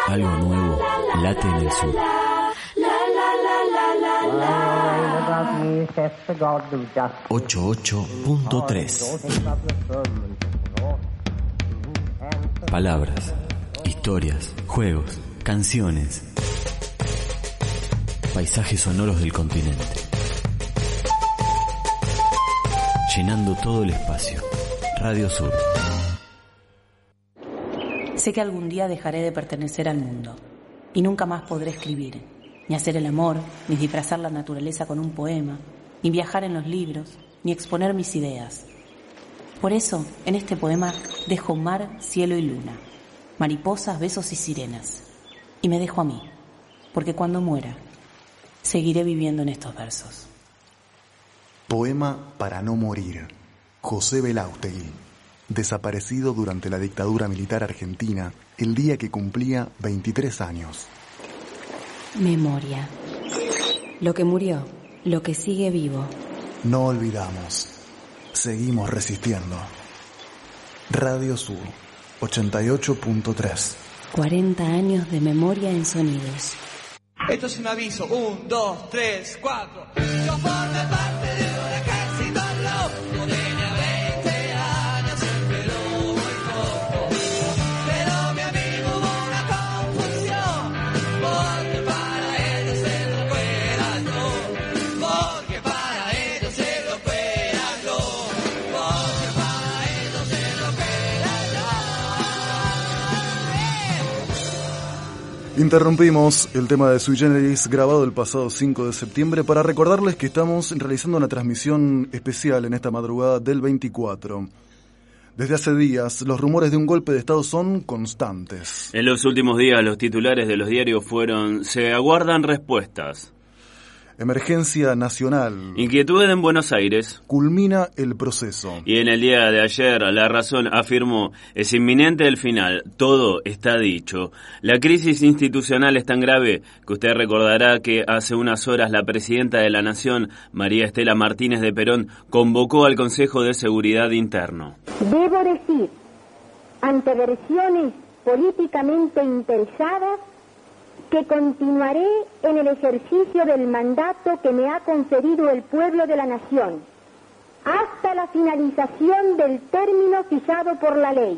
Algo nuevo late en el sur. 88.3. Palabras, historias, juegos, canciones. Paisajes sonoros del continente. Llenando todo el espacio. Radio Sur. Sé que algún día dejaré de pertenecer al mundo y nunca más podré escribir, ni hacer el amor, ni disfrazar la naturaleza con un poema, ni viajar en los libros, ni exponer mis ideas. Por eso, en este poema dejo mar, cielo y luna, mariposas, besos y sirenas, y me dejo a mí, porque cuando muera, seguiré viviendo en estos versos. Poema para no morir. José Belaustegui, desaparecido durante la dictadura militar argentina el día que cumplía 23 años. Memoria. Lo que murió, lo que sigue vivo. No olvidamos. Seguimos resistiendo. Radio Sur, 88.3. 40 años de memoria en sonidos. Esto es un aviso. 1, 2, 3, 4. Yo formé parte de un ejército loco. Tenía 20 años, siempre lo voy poco. Pero mi amigo hubo una confusión. Porque para ellos el loco era yo. Porque para ellos el loco era yo. Porque para ellos el loco era yo. Interrumpimos el tema de Sui Generis grabado el pasado 5 de septiembre para recordarles que estamos realizando una transmisión especial en esta madrugada del 24. Desde hace días, los rumores de un golpe de Estado son constantes. En los últimos días, los titulares de los diarios fueron: se aguardan respuestas. Emergencia nacional. Inquietud en Buenos Aires. Culmina el proceso. Y en el día de ayer, La Razón afirmó: es inminente el final, todo está dicho. La crisis institucional es tan grave que usted recordará que hace unas horas la presidenta de la Nación, María Estela Martínez de Perón, convocó al Consejo de Seguridad Interno. Debo decir, ante versiones políticamente interesadas, que continuaré en el ejercicio del mandato que me ha conferido el pueblo de la nación, hasta la finalización del término fijado por la ley.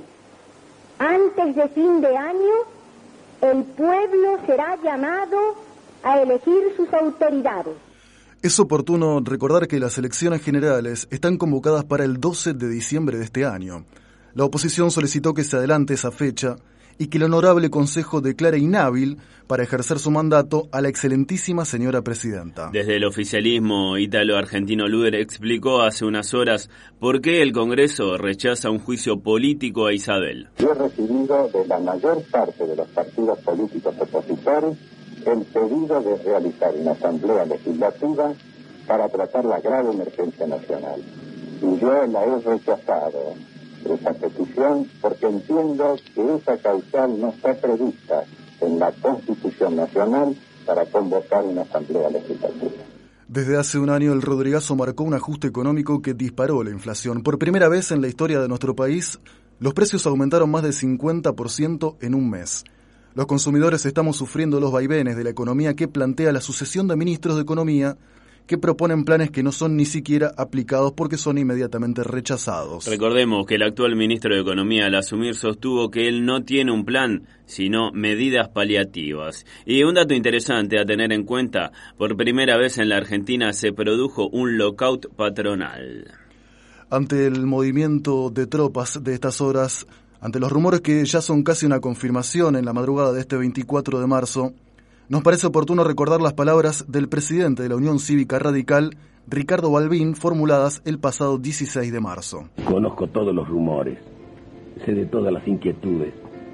Antes de fin de año, el pueblo será llamado a elegir sus autoridades. Es oportuno recordar que las elecciones generales están convocadas para el 12 de diciembre de este año. La oposición solicitó que se adelante esa fecha y que el Honorable Consejo declare inhábil para ejercer su mandato a la excelentísima señora presidenta. Desde el oficialismo ítalo-argentino, Luder explicó hace unas horas por qué el Congreso rechaza un juicio político a Isabel. Yo he recibido de la mayor parte de los partidos políticos opositores el pedido de realizar una asamblea legislativa para tratar la grave emergencia nacional. Y yo la he rechazado, esa petición, porque entiendo que esa causal no está prevista en la Constitución Nacional para convocar una asamblea legislativa. Desde hace un año el Rodrigazo marcó un ajuste económico que disparó la inflación. Por primera vez en la historia de nuestro país, los precios aumentaron más del 50% en un mes. Los consumidores estamos sufriendo los vaivenes de la economía que plantea la sucesión de ministros de Economía que proponen planes que no son ni siquiera aplicados porque son inmediatamente rechazados. Recordemos que el actual ministro de Economía al asumir sostuvo que él no tiene un plan, sino medidas paliativas. Y un dato interesante a tener en cuenta: por primera vez en la Argentina se produjo un lockout patronal. Ante el movimiento de tropas de estas horas, ante los rumores que ya son casi una confirmación en la madrugada de este 24 de marzo, nos parece oportuno recordar las palabras del presidente de la Unión Cívica Radical, Ricardo Balbín, formuladas el pasado 16 de marzo. Conozco todos los rumores, sé de todas las inquietudes.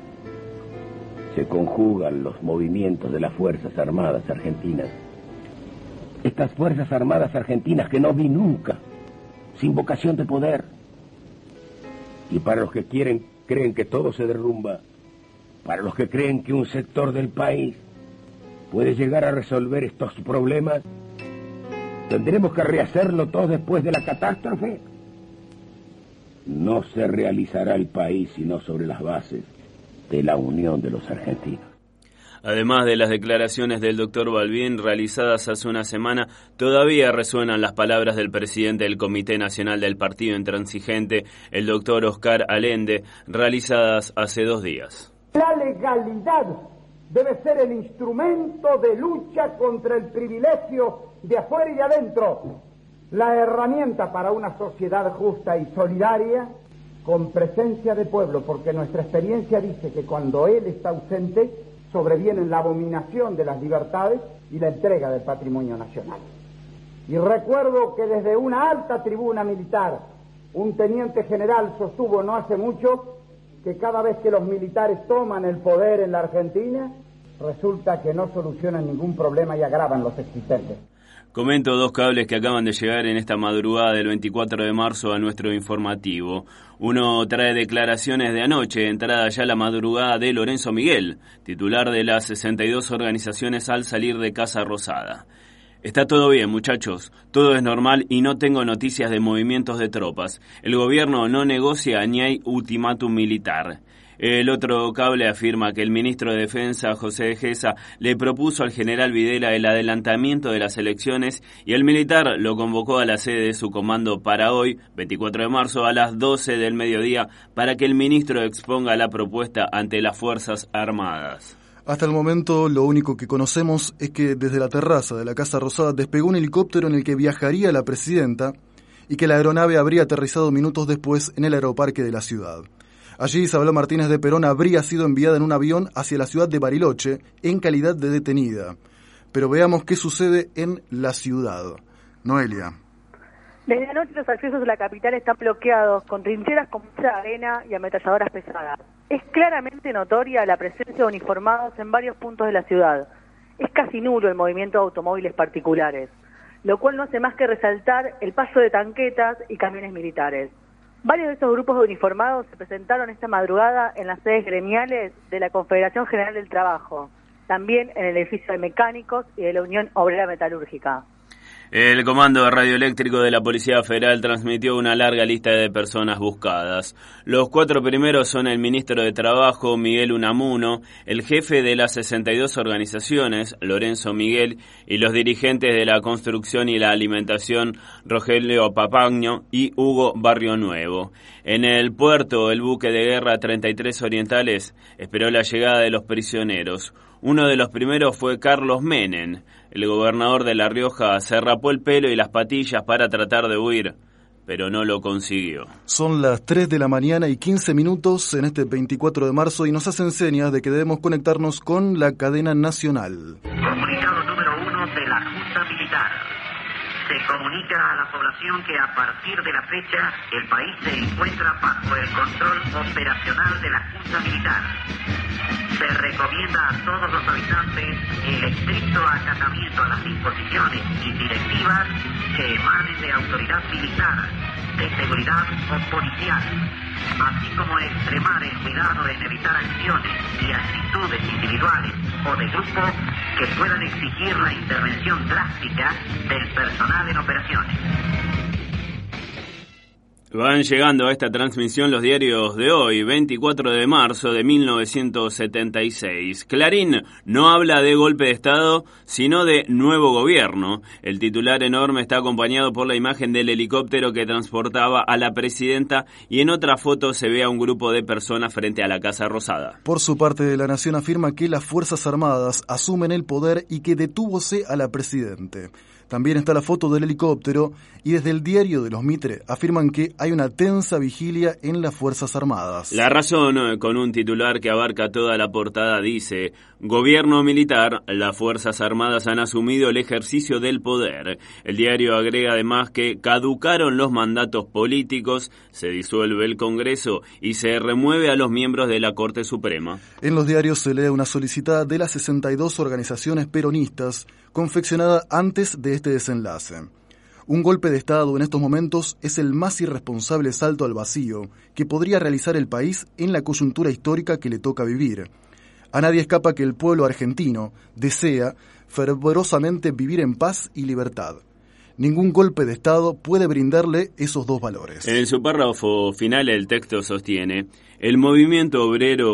Se conjugan los movimientos de las Fuerzas Armadas Argentinas. Estas Fuerzas Armadas Argentinas que no vi nunca, sin vocación de poder. Y para los que creen que todo se derrumba, para los que creen que un sector del país puede llegar a resolver estos problemas, ¿tendremos que rehacerlo todo después de la catástrofe? No se realizará el país sino sobre las bases de la unión de los argentinos. Además de las declaraciones del doctor Balbín realizadas hace una semana, todavía resuenan las palabras del presidente del Comité Nacional del Partido Intransigente, el doctor Oscar Allende, realizadas hace 2 días. La legalidad debe ser el instrumento de lucha contra el privilegio de afuera y de adentro, la herramienta para una sociedad justa y solidaria con presencia de pueblo, porque nuestra experiencia dice que cuando él está ausente, sobrevienen la abominación de las libertades y la entrega del patrimonio nacional. Y recuerdo que desde una alta tribuna militar, un teniente general sostuvo no hace mucho que cada vez que los militares toman el poder en la Argentina, resulta que no solucionan ningún problema y agravan los existentes. Comento 2 cables que acaban de llegar en esta madrugada del 24 de marzo a nuestro informativo. Uno trae declaraciones de anoche, entrada ya la madrugada de Lorenzo Miguel, titular de las 62 organizaciones al salir de Casa Rosada. Está todo bien, muchachos, todo es normal y no tengo noticias de movimientos de tropas. El gobierno no negocia ni hay ultimátum militar. El otro cable afirma que el ministro de Defensa, José de Gesa, le propuso al general Videla el adelantamiento de las elecciones y el militar lo convocó a la sede de su comando para hoy, 24 de marzo, a las 12 del mediodía, para que el ministro exponga la propuesta ante las Fuerzas Armadas. Hasta el momento, lo único que conocemos es que desde la terraza de la Casa Rosada despegó un helicóptero en el que viajaría la presidenta y que la aeronave habría aterrizado minutos después en el aeroparque de la ciudad. Allí Isabel Martínez de Perón habría sido enviada en un avión hacia la ciudad de Bariloche en calidad de detenida. Pero veamos qué sucede en la ciudad. Noelia. Desde anoche los accesos a la capital están bloqueados con trincheras con mucha arena y ametralladoras pesadas. Es claramente notoria la presencia de uniformados en varios puntos de la ciudad. Es casi nulo el movimiento de automóviles particulares, lo cual no hace más que resaltar el paso de tanquetas y camiones militares. Varios de esos grupos de uniformados se presentaron esta madrugada en las sedes gremiales de la Confederación General del Trabajo, también en el edificio de mecánicos y de la Unión Obrera Metalúrgica. El Comando Radioeléctrico de la Policía Federal transmitió una larga lista de personas buscadas. Los 4 primeros son el ministro de Trabajo, Miguel Unamuno, el jefe de las 62 organizaciones, Lorenzo Miguel, y los dirigentes de la construcción y la alimentación, Rogelio Papagno y Hugo Barrio Nuevo. En el puerto, el buque de guerra 33 Orientales esperó la llegada de los prisioneros. Uno de los primeros fue Carlos Menem. El gobernador de La Rioja se rapó el pelo y las patillas para tratar de huir, pero no lo consiguió. Son las 3 de la mañana y 15 minutos en este 24 de marzo y nos hacen señas de que debemos conectarnos con la cadena nacional. Comunicado número 1 de la Junta Militar. Se comunica a la población que a partir de la fecha el país se encuentra bajo el control operacional de la Junta Militar. Se recomienda a todos los habitantes el estricto acatamiento a las disposiciones y directivas que emanen de autoridad militar, de seguridad o policial, así como extremar el cuidado en evitar acciones y actitudes individuales o de grupo que puedan exigir la intervención drástica del personal en operaciones. Van llegando a esta transmisión los diarios de hoy, 24 de marzo de 1976. Clarín no habla de golpe de Estado, sino de nuevo gobierno. El titular enorme está acompañado por la imagen del helicóptero que transportaba a la presidenta y en otra foto se ve a un grupo de personas frente a la Casa Rosada. Por su parte, La Nación afirma que las Fuerzas Armadas asumen el poder y que detúvose a la presidente. También está la foto del helicóptero y desde el diario de los Mitre afirman que hay una tensa vigilia en las Fuerzas Armadas. La Razón, con un titular que abarca toda la portada, dice: Gobierno militar, las Fuerzas Armadas han asumido el ejercicio del poder. El diario agrega además que caducaron los mandatos políticos, se disuelve el Congreso y se remueve a los miembros de la Corte Suprema. En los diarios se lee una solicitada de las 62 organizaciones peronistas confeccionada antes de este desenlace. Un golpe de Estado en estos momentos es el más irresponsable salto al vacío que podría realizar el país en la coyuntura histórica que le toca vivir. A nadie escapa que el pueblo argentino desea fervorosamente vivir en paz y libertad. Ningún golpe de Estado puede brindarle esos dos valores. En su párrafo final el texto sostiene: el movimiento obrero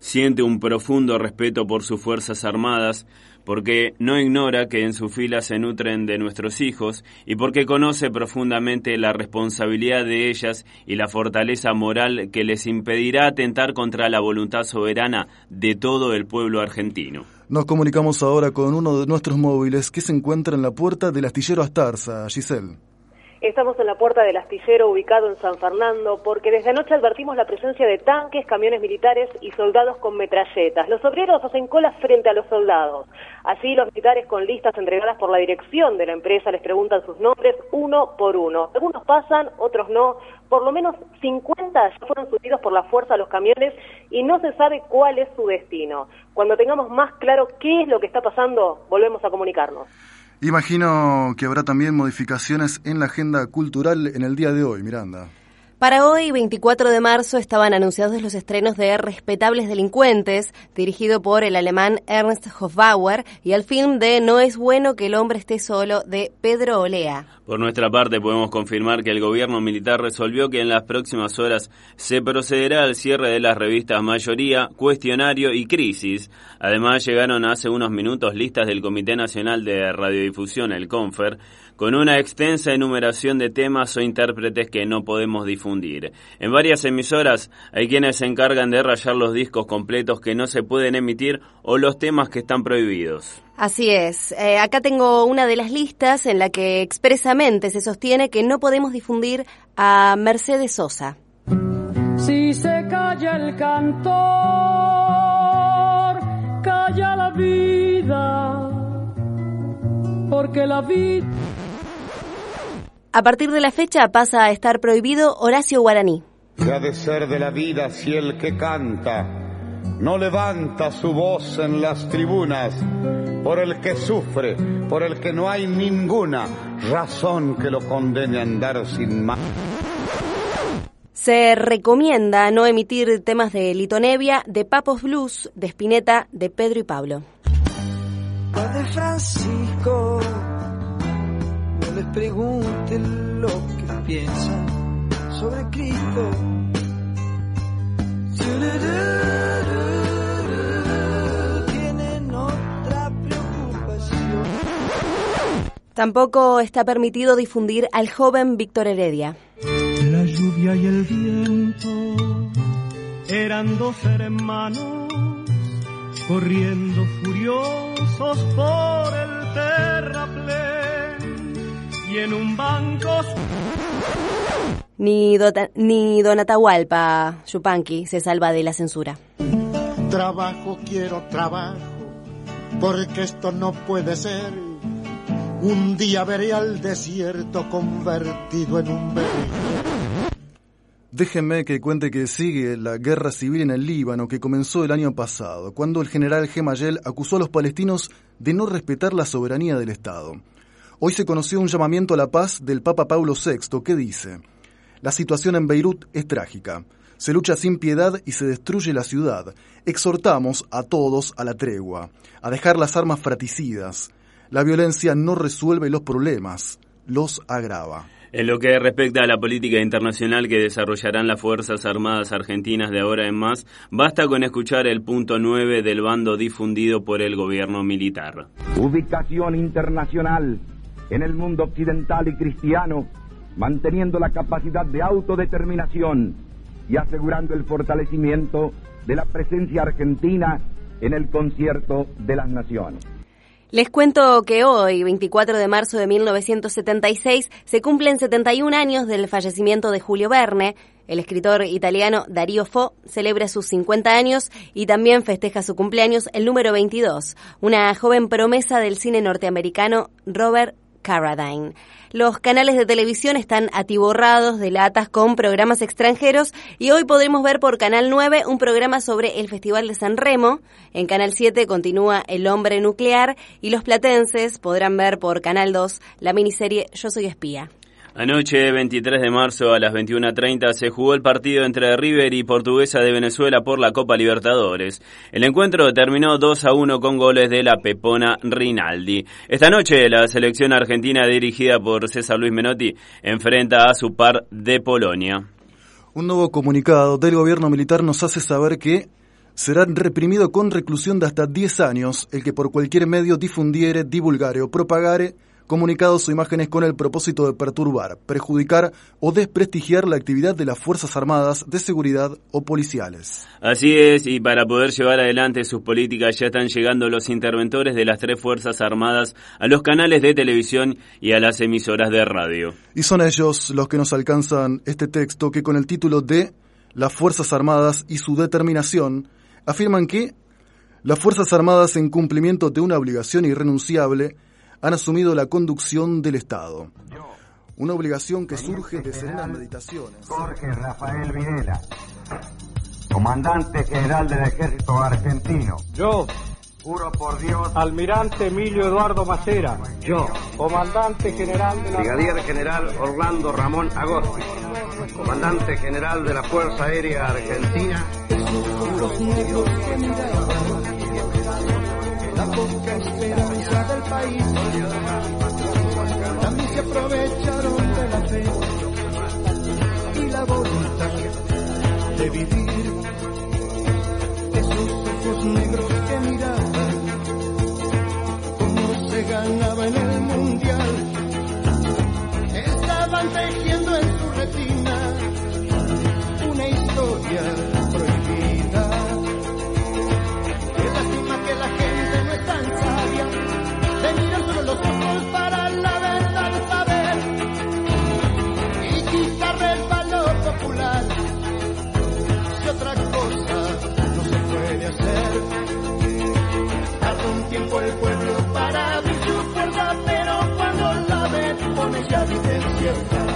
siente un profundo respeto por sus Fuerzas Armadas, porque no ignora que en sus filas se nutren de nuestros hijos y porque conoce profundamente la responsabilidad de ellas y la fortaleza moral que les impedirá atentar contra la voluntad soberana de todo el pueblo argentino. Nos comunicamos ahora con uno de nuestros móviles que se encuentra en la puerta del astillero Astarza. Giselle. Estamos en la puerta del astillero ubicado en San Fernando porque desde anoche advertimos la presencia de tanques, camiones militares y soldados con metralletas. Los obreros hacen cola frente a los soldados. Allí los militares con listas entregadas por la dirección de la empresa les preguntan sus nombres uno por uno. Algunos pasan, otros no. Por lo menos 50 ya fueron subidos por la fuerza a los camiones y no se sabe cuál es su destino. Cuando tengamos más claro qué es lo que está pasando, volvemos a comunicarnos. Imagino que habrá también modificaciones en la agenda cultural en el día de hoy, Miranda. Para hoy, 24 de marzo, estaban anunciados los estrenos de Respetables Delincuentes, dirigido por el alemán Ernst Hofbauer, y el film de No es bueno que el hombre esté solo, de Pedro Olea. Por nuestra parte, podemos confirmar que el gobierno militar resolvió que en las próximas horas se procederá al cierre de las revistas Mayoría, Cuestionario y Crisis. Además, llegaron hace unos minutos listas del Comité Nacional de Radiodifusión, el CONFER, con una extensa enumeración de temas o intérpretes que no podemos difundir. En varias emisoras hay quienes se encargan de rayar los discos completos que no se pueden emitir o los temas que están prohibidos. Así es. Acá tengo una de las listas en la que expresamente se sostiene que no podemos difundir a Mercedes Sosa. Si se calla el cantor, calla la vida, porque la vida... A partir de la fecha pasa a estar prohibido Horacio Guaraní. ¿Qué ha de ser de la vida si el que canta no levanta su voz en las tribunas? Por el que sufre, por el que no hay ninguna razón que lo condene a andar sin más. Se recomienda no emitir temas de Lito Nevia, de Papos Blues, de Spinetta, de Pedro y Pablo. Padre Francisco, no les pregunte lo que piensan sobre Cristo. Tienen otra preocupación. Tampoco está permitido difundir al joven Víctor Heredia. La lluvia y el viento eran dos hermanos corriendo furiosos por el terraplén y en un banco... Ni Don Atahualpa Yupanqui se salva de la censura. Trabajo, quiero trabajo, porque esto no puede ser. Un día veré al desierto convertido en un bebé. Déjenme que cuente que sigue la guerra civil en el Líbano que comenzó el año pasado, cuando el general Gemayel acusó a los palestinos de no respetar la soberanía del Estado. Hoy se conoció un llamamiento a la paz del Papa Pablo VI que dice: la situación en Beirut es trágica, se lucha sin piedad y se destruye la ciudad. Exhortamos a todos a la tregua, a dejar las armas fratricidas. La violencia no resuelve los problemas, los agrava. En lo que respecta a la política internacional que desarrollarán las Fuerzas Armadas Argentinas de ahora en más, basta con escuchar el punto 9 del bando difundido por el gobierno militar. Ubicación internacional en el mundo occidental y cristiano, manteniendo la capacidad de autodeterminación y asegurando el fortalecimiento de la presencia argentina en el concierto de las naciones. Les cuento que hoy, 24 de marzo de 1976, se cumplen 71 años del fallecimiento de Julio Verne. El escritor italiano Dario Fo celebra sus 50 años y también festeja su cumpleaños el número 22, una joven promesa del cine norteamericano, Robert Carradine. Los canales de televisión están atiborrados de latas con programas extranjeros y hoy podremos ver por Canal 9 un programa sobre el Festival de San Remo. En Canal 7 continúa El hombre nuclear y los platenses podrán ver por Canal 2 la miniserie Yo soy espía. Anoche, 23 de marzo, a las 21:30, se jugó el partido entre River y Portuguesa de Venezuela por la Copa Libertadores. El encuentro terminó 2-1 con goles de la Pepona Rinaldi. Esta noche, la selección argentina, dirigida por César Luis Menotti, enfrenta a su par de Polonia. Un nuevo comunicado del gobierno militar nos hace saber que será reprimido con reclusión de hasta 10 años el que por cualquier medio difundiere, divulgare o propagare comunicados o imágenes con el propósito de perturbar, perjudicar o desprestigiar la actividad de las Fuerzas Armadas, de seguridad o policiales. Así es, y para poder llevar adelante sus políticas ya están llegando los interventores de las 3 Fuerzas Armadas a los canales de televisión y a las emisoras de radio. Y son ellos los que nos alcanzan este texto que con el título de Las Fuerzas Armadas y su determinación afirman que las Fuerzas Armadas, en cumplimiento de una obligación irrenunciable, han asumido la conducción del Estado. Una obligación que surge de serenas meditaciones. Jorge Rafael Videla, Comandante General del Ejército Argentino. Yo, juro por Dios. Almirante Emilio Eduardo Macera. Yo, Comandante General de la... Brigadier General Orlando Ramón Agosti, Comandante General de la Fuerza Aérea Argentina. Los negros que miraban la poca esperanza del país, también se aprovecharon de la fe y la voluntad de vivir. Esos ojos negros que miraban cómo se ganaba en el mundial, estaban tejiendo en su retina una historia prohibida. Qué lástima que la gente no es tan sabia de mirar solo los ojos para la verdad saber y quitarle el valor popular. Si otra cosa no se puede hacer, tarda un tiempo el pueblo para abrir su puerta, pero cuando la ve pone ya evidencia.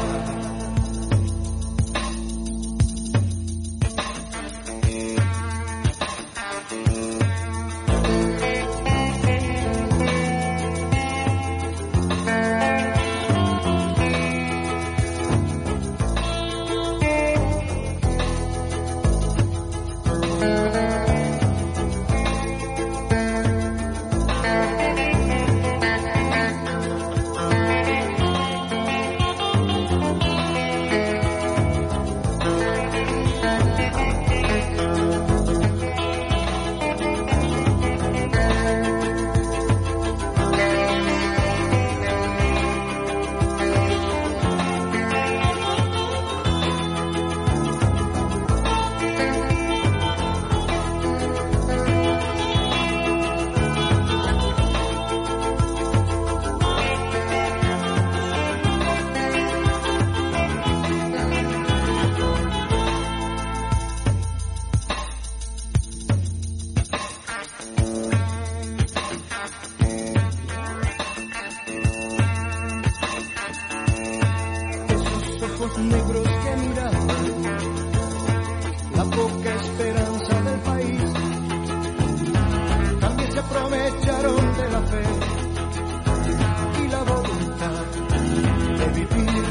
Negros que miraban la poca esperanza del país, también se aprovecharon de la fe y la voluntad de vivir.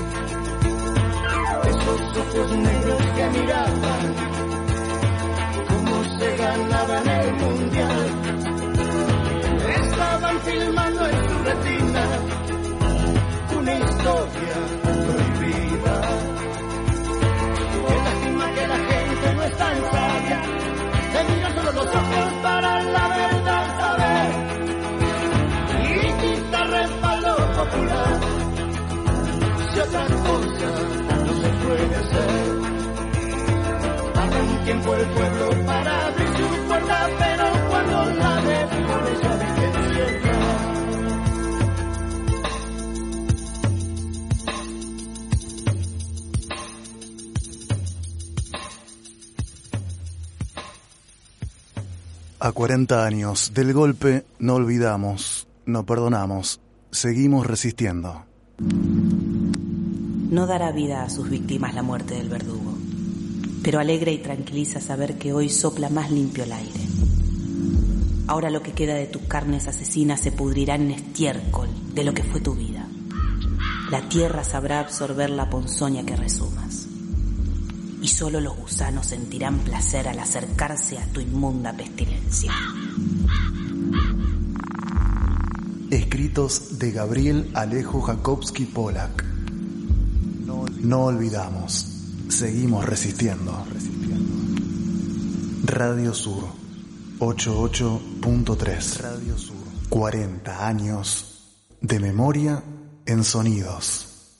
Esos ojos negros que miraban cómo se ganaba en el mundial, estaban filmando en su retina una historia prohibida. No es tan sabia de mirar solo los ojos para la verdad saber y quitar respaldo popular. Si otra cosa no se puede hacer, tarda un tiempo el pueblo para abrir su puerta, pero cuando la ve por ella vivencia. A 40 años del golpe no olvidamos, no perdonamos, seguimos resistiendo. No dará vida a sus víctimas la muerte del verdugo, pero alegra y tranquiliza saber que hoy sopla más limpio el aire. Ahora lo que queda de tus carnes asesinas se pudrirá en estiércol de lo que fue tu vida. La tierra sabrá absorber la ponzoña que resumas. Y solo los gusanos sentirán placer al acercarse a tu inmunda pestilencia. Escritos de Gabriel Alejo Jakobski Polak. No olvidamos, seguimos resistiendo. Radio Sur. 88.3 Radio Sur. 40 años de memoria en sonidos.